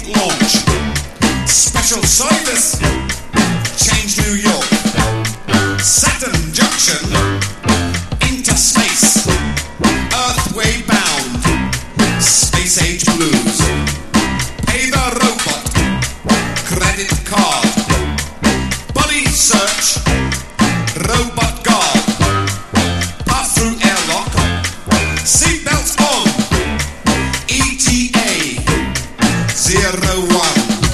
launch. Special service, change New York. Saturn Junction, into space. Earthway bound, space age blues. Pay the robot, credit card. Body search, robot guard. Pass through airlock, seatbelts on. ETA 01.